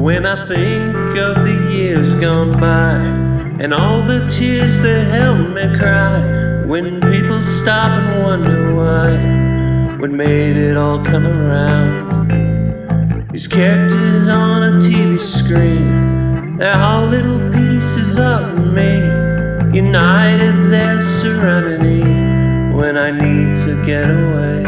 When I think of the years gone by and all the tears that helped me cry, when people stop and wonder why, what made it all come around. These characters on a TV screen, they're all little pieces of me, united their serenity when I need to get away.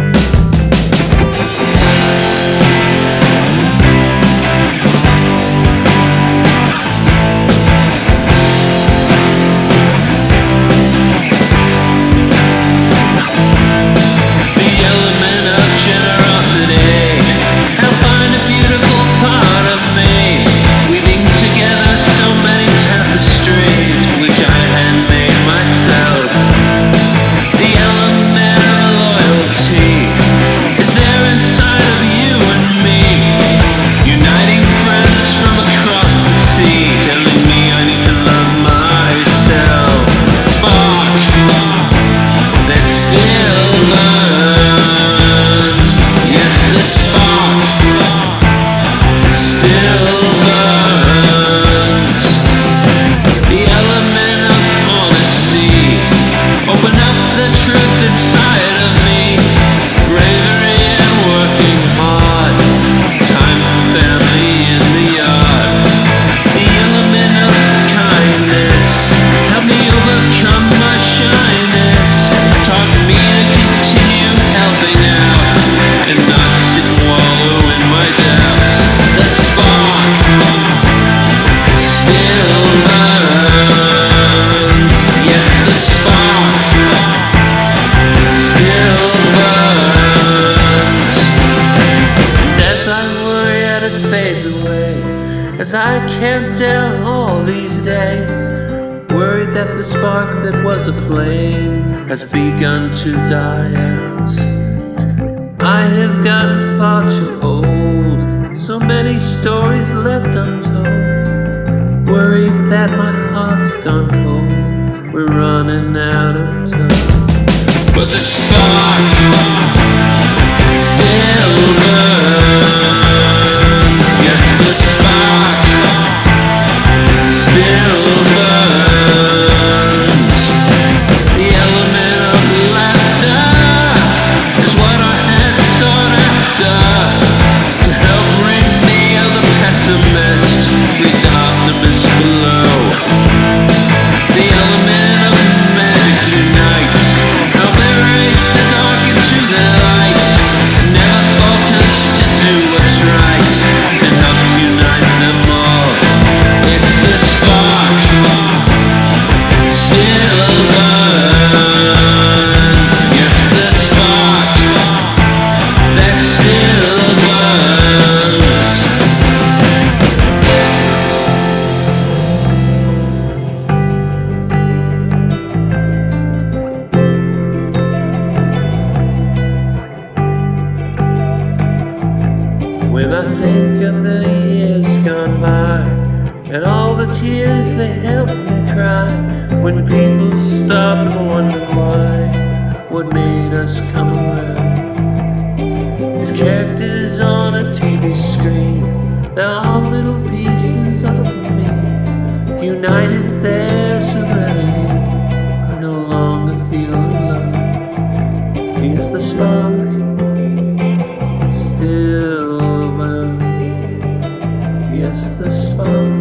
As I count down all these days, worried that the spark that was a flame has begun to die out. I have gotten far too old, so many stories left untold, worried that my heart's gone cold, we're running out of time. But the spark still burns. When I think of the years gone by and all the tears they helped me cry, when people stop and wonder why, what made us come around. These characters on a TV screen, they're all little pieces of me, united their serenity. I no longer feel alone. Is the spark still burns? Yes, the spark